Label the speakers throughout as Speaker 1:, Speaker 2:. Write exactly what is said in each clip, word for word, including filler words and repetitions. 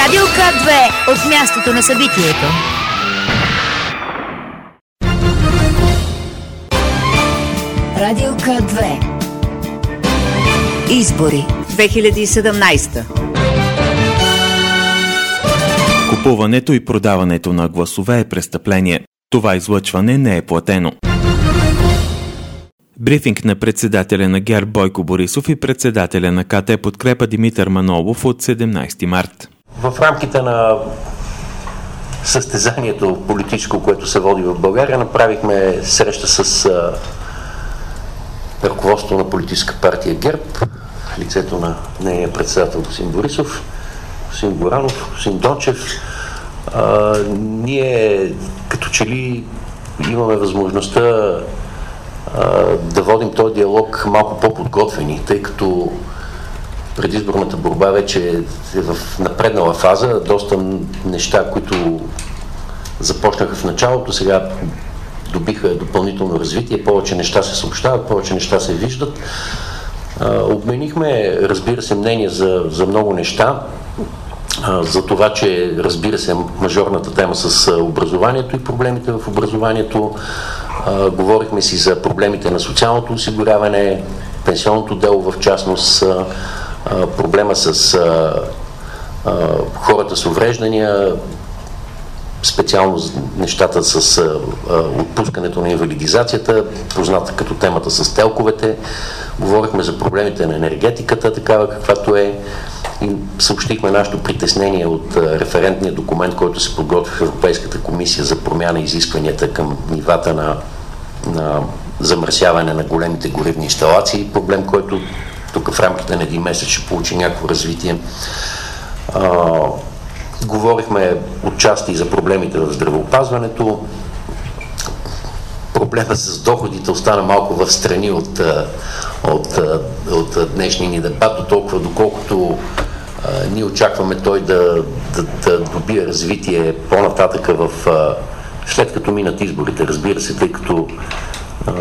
Speaker 1: Радио К две от мястото на събитието. Радио К две. Избори две хиляди и седемнадесета.
Speaker 2: Купуването и продаването на гласове е престъпление. Това излъчване не е платено. Брифинг на председателя на ГЕРБ Бойко Борисов и председателя на КТ Подкрепа Димитър Манолов от седемнадесети март.
Speaker 3: В рамките на състезанието политическо, което се води в България, направихме среща с а, ръководството на политическа партия ГЕРБ, лицето на нейния председател господин Борисов, господин Горанов, господин Дончев. А, ние като че ли имаме възможността а, да водим този диалог малко по-подготвени, тъй като предизборната борба вече е в напреднала фаза. Доста неща, които започнаха в началото, сега добиха допълнително развитие, повече неща се съобщават, повече неща се виждат. А, обменихме, разбира се, мнение за, за много неща, а, за това, че, разбира се, мажорната тема с образованието и проблемите в образованието. А, говорихме си за проблемите на социалното осигуряване, пенсионното дело в частност, а, а, проблема с а, а, хората с увреждания, специално нещата с а, а, отпускането на инвалидизацията, позната като темата с телковете. Говорихме за проблемите на енергетиката, такава каквато е, и съобщихме нашето притеснение от а, референтния документ, който се подготви в Европейската комисия за промяна изискванията към нивата на, на замърсяване на големите горивни инсталации. Проблем, който тук в рамките на един месец ще получи някакво развитие. А, говорихме отчасти за проблемите в здравеопазването. Проблема с доходите остана малко в страни от, от, от, от днешния ни дебат, до толкова доколкото а, ние очакваме той да, да, да добие развитие по-нататъка в, а, след като минат изборите, разбира се, тъй като а,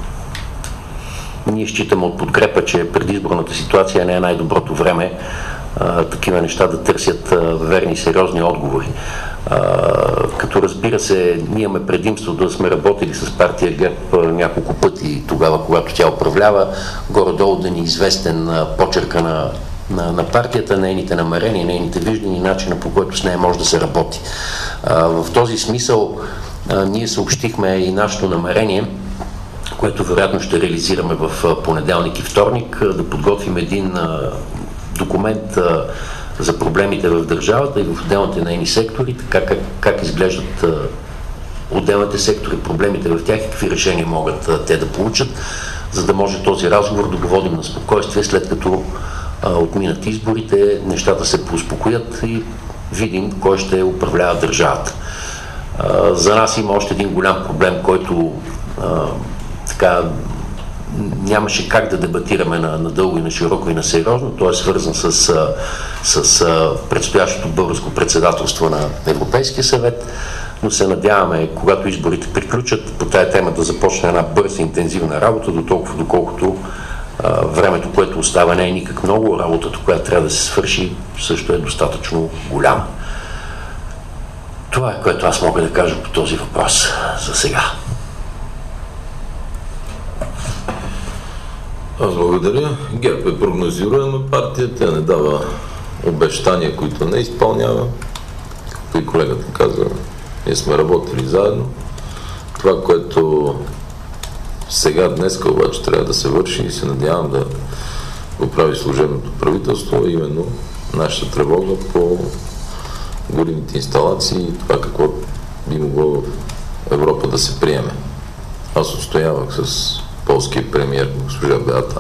Speaker 3: ние считаме от подкрепа, че предизборната ситуация не е най-доброто време а, такива неща да търсят а, верни и сериозни отговори. А, като разбира се, ние имаме предимство да сме работили с партия ГЕРБ няколко пъти тогава, когато тя управлява, горе-долу да ни е известен а, почерка на, на, на партията, нейните намерения, нейните виждания и начина, по който с нея може да се работи. А, в този смисъл а, ние съобщихме и нашето намерение, което вероятно ще реализираме в понеделник и вторник, да подготвим един а, документ а, за проблемите в държавата и в отделните нейни сектори, така как, как изглеждат а, отделните сектори, проблемите в тях и какви решения могат а, те да получат, за да може този разговор да го водим на спокойствие, след като а, отминат изборите, нещата се поуспокоят и видим кой ще управлява държавата. А, за нас има още един голям проблем, който а, така нямаше как да дебатираме на, на дълго и на широко и на сериозно. Той е свързан с, с, с предстоящото българско председателство на Европейския съвет, но се надяваме, когато изборите приключат, по тая тема да започне една бърза, интензивна работа, до толкова, доколкото а, времето, което остава, не е никак много, работата, която трябва да се свърши, също е достатъчно голяма. Това е, което аз мога да кажа по този въпрос за сега.
Speaker 4: Аз благодаря. ГЕРБ е прогнозируема партия, тя не дава обещания, които не изпълнява. Както и колегата каза, ние сме работили заедно. Това, което сега, днеска обаче трябва да се върши и се надявам да го прави служебното правителство, именно нашата тревога по горивните инсталации и това какво би могло в Европа да се приеме. Аз отстоявах с полския премиер госпожа Беата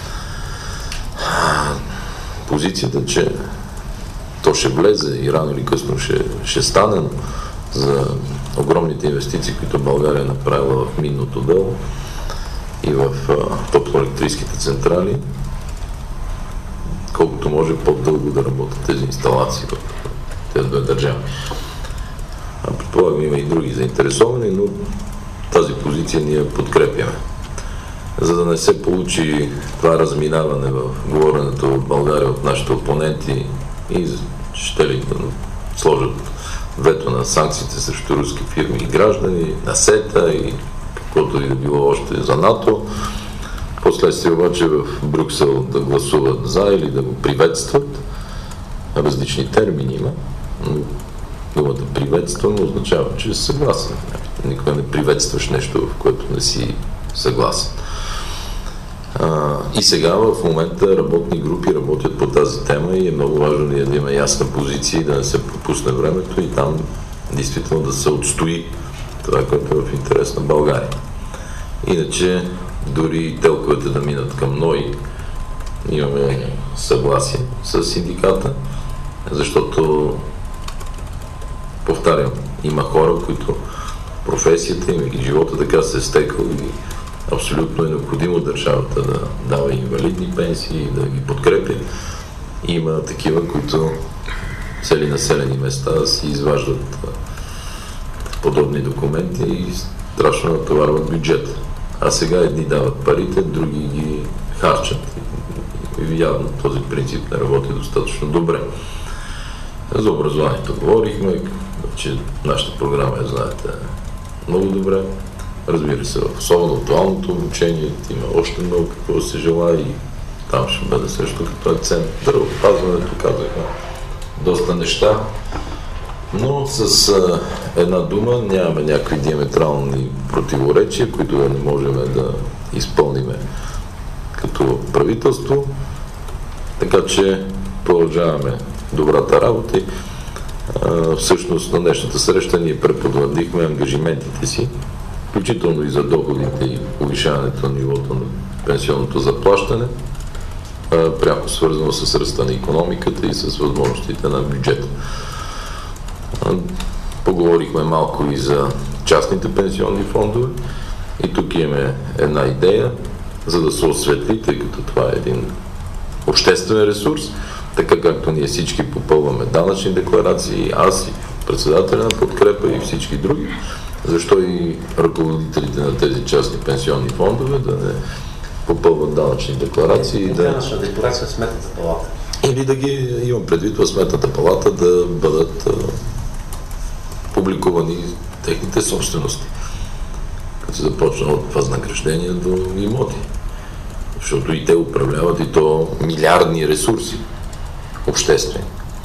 Speaker 4: позицията, че то ще влезе и рано или късно ще, ще стане, но за огромните инвестиции, които България е направила в минното дело и в топлоелектрическите централи, колкото може по-дълго да работят тези инсталации в тези две държави. А предполагам, има и други заинтересовани, но тази позиция ние подкрепяме. За да не се получи това разминаване в говоренето от България от нашите опоненти и ще ли да сложат вето на санкциите срещу руски фирми и граждани, на СЕТА и каквото и да било още за НАТО. Последствие обаче в Брюксел да гласуват за или да го приветстват. Различни термини има, но думата приветствам означава, че си съгласен. Никога не приветстваш нещо, в което не си съгласен. А, и сега в момента работни групи работят по тази тема и е много важно ние да има ясна позиция и да не се пропусне времето и там действително да се отстои това, което е в интерес на България. Иначе дори телковете да минат към НОИ, имаме съгласие с синдиката, защото, повтарям, има хора, които професията им и живота така се е стекал и абсолютно е необходимо държавата да дава инвалидни пенсии, да ги подкрепя. Има такива, които цели населени места си изваждат подобни документи и страшно натоварват бюджета. А сега едни дават парите, други ги харчат. И явно този принцип не работи достатъчно добре. За образованието говорихме, че нашата програма, я знаете, много добре. Разбира се, особено в дуалното обучение има още много какво се желая и там ще бъде също като акцент. Здравеопазването, казахме доста неща. Но с а, една дума нямаме някакви диаметрални противоречия, които да не можем да изпълниме като правителство. Така че продължаваме добрата работа. А, всъщност на днешната среща ние препотвърдихме ангажиментите си, включително и за доходите и повишаването на нивото на пенсионното заплащане, а, пряко свързано с ръста на икономиката и с възможностите на бюджета. Поговорихме малко и за частните пенсионни фондове и тук имаме една идея, за да се осветли, тъй като това е един обществен ресурс, така както ние всички попълваме данъчни декларации, аз и председателя на Подкрепа и всички други, защо и ръководителите на тези частни пенсионни фондове да не попълват данъчни декларации и да...
Speaker 3: Данъчна декларация в Сметната палата.
Speaker 4: Или да ги имам предвид в Сметната палата да бъдат публикувани техните собствености. Като се започна от възнаграждения до имоти. Защото и те управляват и то милиардни ресурси обществени.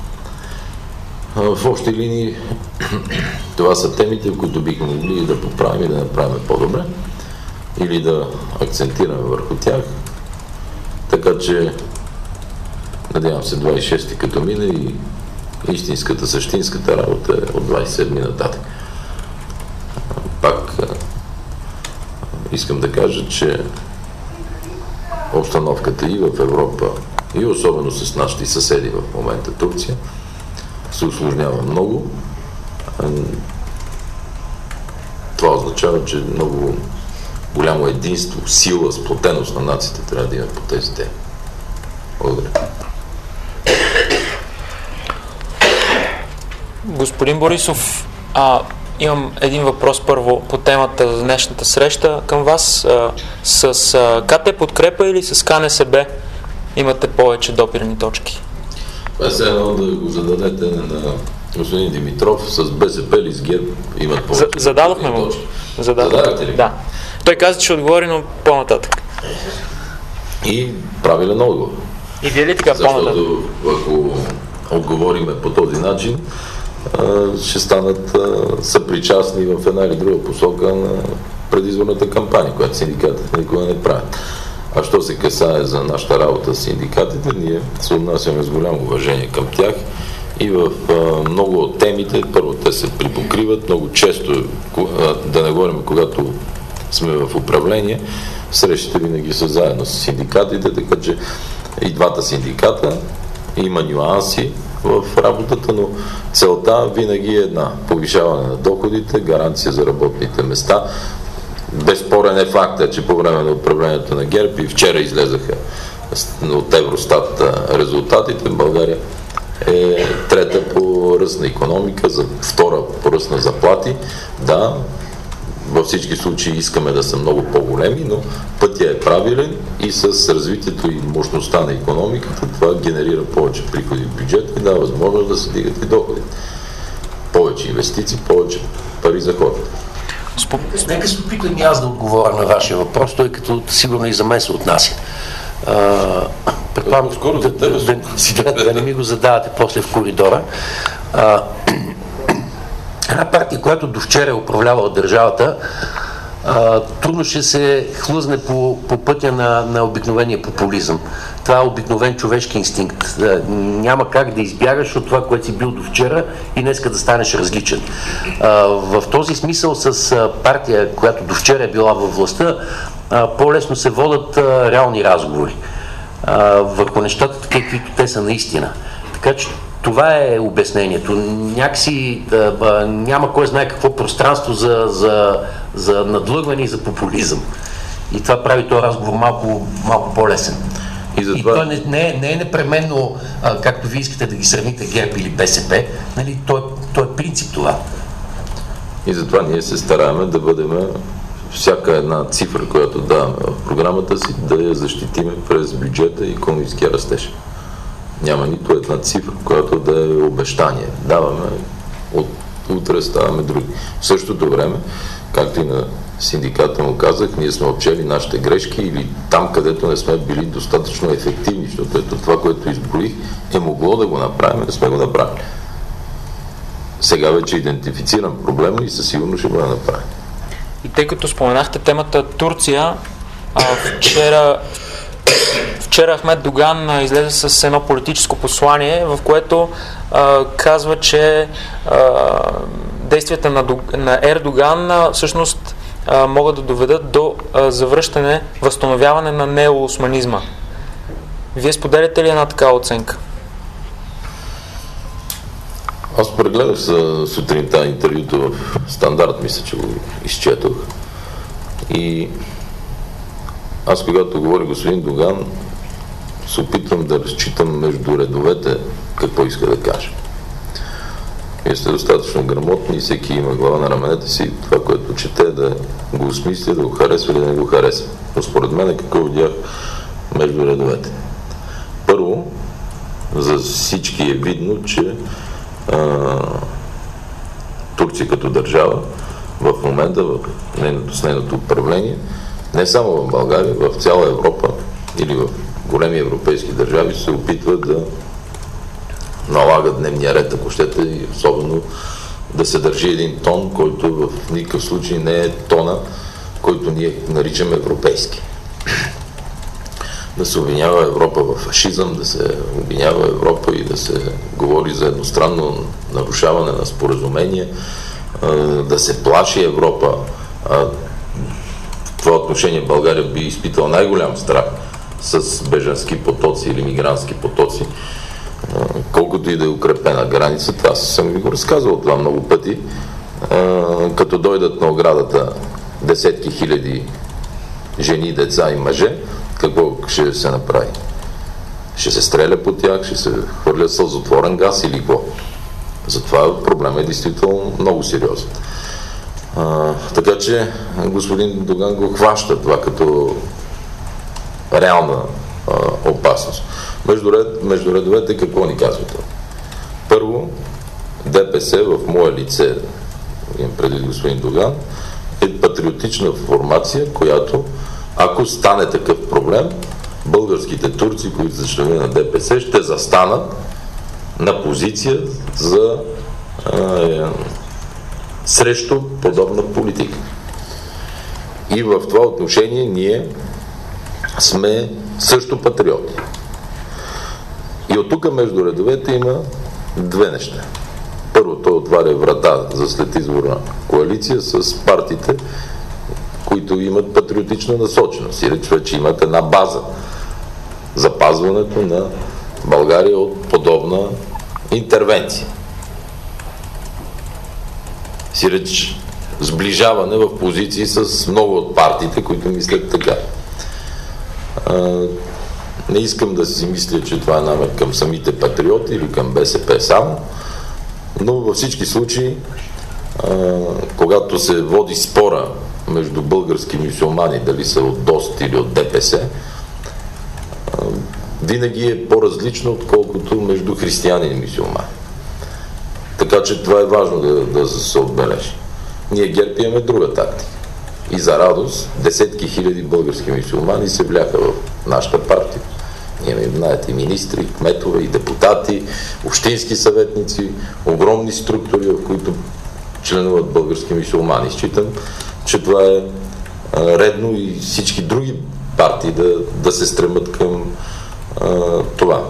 Speaker 4: В общи линии това са темите, в които бихме могли да поправим и да направим по-добре или да акцентираме върху тях. Така че надявам се двадесет и шести като мине и истинската, същинската работа е от двадесет и седми нататък. Пак искам да кажа, че обстановката и в Европа, и особено с нашите съседи в момента Турция, се усложнява много. Това означава, че много голямо единство, сила, сплотеност на нацията трябва да има по тези теми. Благодаря.
Speaker 5: Господин Борисов, а, имам един въпрос първо по темата за днешната среща към вас. А, с а, КТ Подкрепа или с КНСБ имате повече допирни точки?
Speaker 4: Това е все едно да го зададете на господин Димитров, с БСП или с ГЕРБ имат повече.
Speaker 5: За, зададохме му.
Speaker 4: Зададохте ли?
Speaker 5: Да. Той каза, че ще отговори, но по-нататък.
Speaker 4: И правилен отговор.
Speaker 5: И вие ли така по-нататък?
Speaker 4: Защото ако отговориме по този начин, ще станат съпричастни в една или друга посока на предизборната кампания, която синдикатите никога не правят. А що се касае за нашата работа с синдикатите, ние се отнасяме с голямо уважение към тях и в а, много от темите, първо те се припокриват, много често, а, да не говорим когато сме в управление, срещите винаги са заедно с синдикатите, така че и двата синдиката има нюанси в работата, но целта винаги е една. Повишаване на доходите, гаранция за работните места. Безспорен е факта, че по време на управлението на ГЕРБ и вчера излезаха от Евростат резултатите. България е трета по ръст на икономика, за втора по ръст на заплати. Да, във всички случаи искаме да са много по-големи, но пътя е правилен и с развитието и мощността на икономиката това генерира повече приходи в бюджета и дава възможност да се дигат и доходи. Повече инвестиции, повече пари за хората.
Speaker 3: Нека се опитам и аз да отговоря на вашия въпрос, той като сигурно и за мен се отнася. А, предполагам, скоро да, да, да, да, да не ми го задавате после в коридора. А, една партия, която до вчера е управлявала държавата, а, трудно ще се хлъзне по, по пътя на, на обикновения популизъм. Това е обикновен човешки инстинкт. Няма как да избягаш от това, което си бил до вчера и днеска да станеш различен. А, в този смисъл с партия, която до вчера е била във властта, а, по-лесно се водят а, реални разговори а, върху нещата, каквито те са наистина. Така че това е обяснението. Някакси а, а, няма кой знае какво пространство за, за, за надлъгване и за популизъм. И това прави този разговор малко, малко по-лесен. И, затова... и той не, не, не е непременно, а, както вие искате да ги сравните ГЕРБ или БСП, нали, той, той е принцип това.
Speaker 4: И затова ние се стараем да бъдем всяка една цифра, която даваме в програмата си, да я защитиме през бюджета и икономическия растеж. Няма нито една цифра, която да е обещание. Даваме, от утре ставаме други. В същото време, както и на синдиката му казах, ние сме отчели нашите грешки или там, където не сме били достатъчно ефективни, защото ето това, което изброих, е могло да го направим, не сме го направили. Сега вече идентифицирам проблема и със сигурност ще бъде направен.
Speaker 5: И тъй като споменахте темата Турция, а, вчера Вчера Ахмед Доган излезе с едно политическо послание, в което а, казва, че а, действията на, на Ердоган а, всъщност а, могат да доведат до а, завръщане, възстановяване на неоосманизма. Вие споделяте ли една такава оценка?
Speaker 4: Аз прегледах сутринта интервюто в Стандарт, мисля, че го изчетох. И аз, когато говори господин Доган, се опитвам да разчитам между редовете какво иска да каже. Вие сте достатъчно грамотни и всеки има глава на раменете си, това, което чете, да го осмисля, да го харесва или да не го харесва. Но според мен какво видях между редовете. Първо, за всички е видно, че а, Турция като държава в момента, в нейното, с нейното управление, не само в България, в цяла Европа или в големи европейски държави се опитва да налага дневния ред, ако щете, и особено да се държи един тон, който в никакъв случай не е тона, който ние наричаме европейски. Да се обвинява Европа в фашизъм, да се обвинява Европа и да се говори за едностранно нарушаване на споразумение, да се плаши Европа. В това отношение България би изпитала най-голям страх с бежански потоци или мигрантски потоци, колкото и да е укрепена границата. Аз съм ви го разказвал това много пъти. Като дойдат на оградата десетки хиляди жени, деца и мъже, какво ще се направи? Ще се стреля по тях, ще се хвърля сълзотворен газ или какво? Затова проблемът е действително много сериозен. А, така че господин Доган го хваща това като реална а, опасност. Между, ред, между редовете какво ни казвате? Първо, ДПС в мое лице, имам преди господин Доган, е патриотична формация, която, ако стане такъв проблем, българските турци, които са членове на ДПС, ще застанат на позиция за а, срещу подобна политика. И в това отношение ние сме също патриоти. И от тук между редовете има две неща. Първо, той отваря врата за след изборна коалиция с партиите, които имат патриотична насоченост. И рече, че имат една база. Запазването на България от подобна интервенция. Си реч, сближаване в позиции с много от партиите, които мислят така. А, не искам да си мисля, че това е намер към самите патриоти или към БСП само, но във всички случаи когато се води спора между български мюсюлмани, дали са от ДОСТ или от ДПС, винаги е по-различно, отколкото между християни и мюсюлмани. Така че това е важно да, да се отбележи. Ние ГЕРБ имаме друга тактика. И за радост, десетки хиляди български мюсюлмани се вляха в нашата партия. Ние, знаете, и министри, кметове, и депутати, общински съветници, огромни структури, в които членуват български мюсюлмани. Считам, че това е а, редно и всички други партии да, да се стремат към а, това.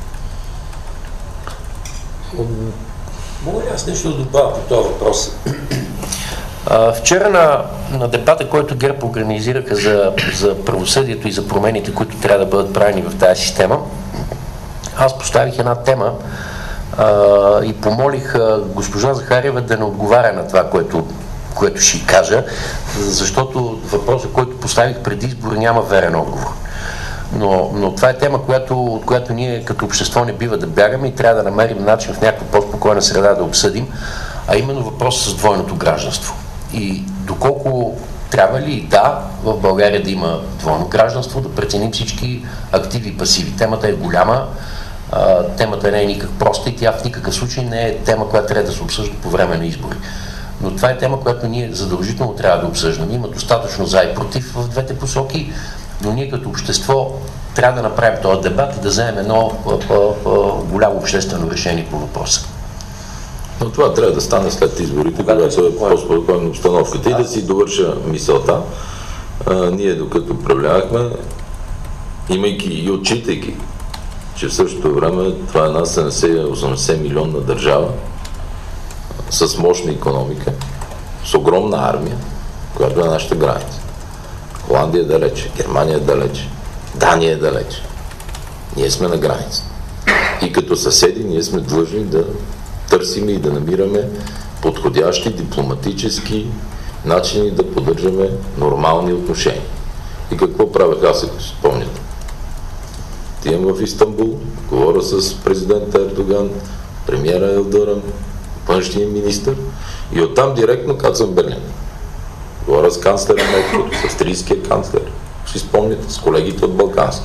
Speaker 3: Мога ли аз нещо да добавя по този въпрос? А, вчера на, на дебата, който ГЕРБ организираха за, за правосъдието и за промените, които трябва да бъдат правени в тази система, аз поставих една тема а, и помолих а, госпожа Захариева да не отговаря на това, което, което ще й кажа, защото въпросът, който поставих преди избор, няма верен отговор. Но, но това е тема, която, от която ние като общество не бива да бягаме и трябва да намерим начин в някаква по-спокойна среда да обсъдим, а именно въпросът с двойното гражданство. И доколко трябва ли да в България да има двойно гражданство, да преценим всички активи и пасиви. Темата е голяма, а, темата не е никак проста и тя в никакъв случай не е тема, която трябва да се обсъжда по време на избори. Но това е тема, която ние задължително трябва да обсъждаме. Има достатъчно за и против в двете посоки, но ние като общество трябва да направим този дебат и да вземем едно голямо обществено решение по въпроса.
Speaker 4: Но това трябва да стане след изборите, когато е по-спокойна обстановката. И да си довърша мисълта, а, ние докато управлявахме, имайки и отчитайки, че в същото време това е една седемдесет-осемдесет милионна държава с мощна икономика, с огромна армия, която е нашата граница. Холандия е далече, Германия е далече, Дания е далече. Ние сме на граница. И като съседи ние сме длъжни да търсим и да намираме подходящи дипломатически начини да поддържаме нормални отношения. И какво правех аз, ако си спомняте? Отивам в Истанбул, говоря с президента Ердоган, премиера Елдърън, външния министър и оттам директно кацам в Берлин. Говоря с канцлера Меркел, с австрийския канцлер, си спомняте, с колегите от Балканския.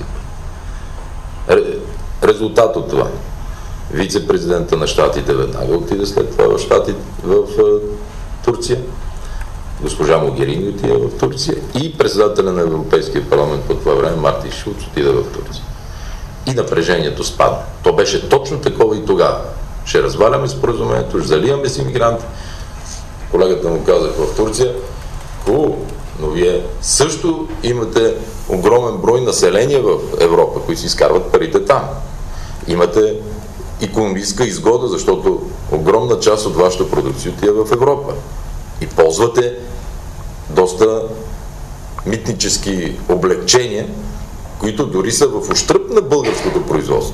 Speaker 4: Резултат от това. Вице-президента на щатите веднага отиде след това в, щати, в, в Турция. Госпожа Могерини отиде в Турция и председателя на Европейския парламент по това време, Мартин Шулц, отиде в Турция. И напрежението спадна. То беше точно такова и тогава. Ще разваляме споразумението, ще заливаме с имигранти. Колегата му казах в Турция, хубаво, но вие също имате огромен брой население в Европа, които си изкарват парите там. Имате икономическа изгода, защото огромна част от вашата продукция отива в Европа. И ползвате доста митнически облегчения, които дори са в ущърб на българското производство.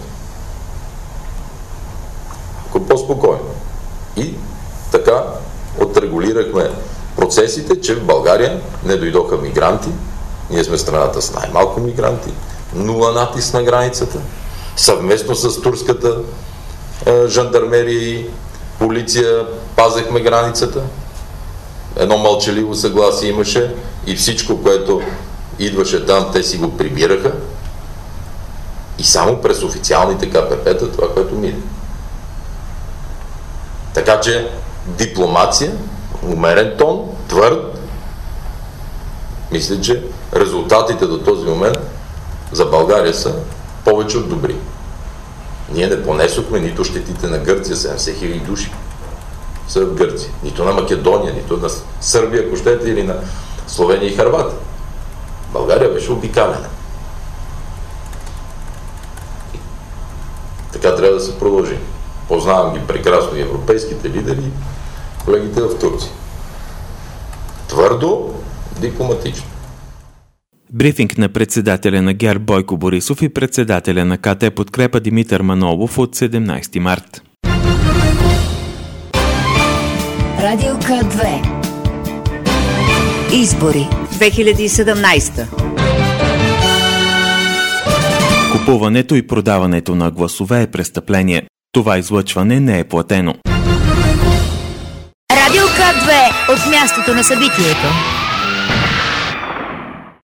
Speaker 4: Ако по-спокойно. И така отрегулирахме процесите, че в България не дойдоха мигранти. Ние сме страната с най-малко мигранти. Нула натиск на границата. Съвместно с турската е, жандармерия и полиция пазехме границата. Едно мълчаливо съгласие имаше и всичко, което идваше там, те си го прибираха. И само през официалните ка пе пе-та това, което мине. Така че дипломация, умерен тон, твърд. Мисля, че резултатите до този момент за България са повече от добри. Ние не понесохме нито щетите на Гърция, седемдесет хиляди души са в Гърция, нито на Македония, нито на Сърбия, ако щете, или на Словения и Хърватия. България беше обикалена. Така трябва да се продължи. Познавам ги прекрасно и европейските лидери, колегите в Турция. Твърдо, дипломатично.
Speaker 2: Брифинг на председателя на ГЕРБ Бойко Борисов и председателя на ка те Подкрепа Димитър Манолов от седемнайсети март.
Speaker 1: Радио К две. Избори две хиляди и седемнайсета.
Speaker 2: Купуването и продаването на гласове е престъпление. Това излъчване не е платено.
Speaker 1: Радио К две от мястото на събитието.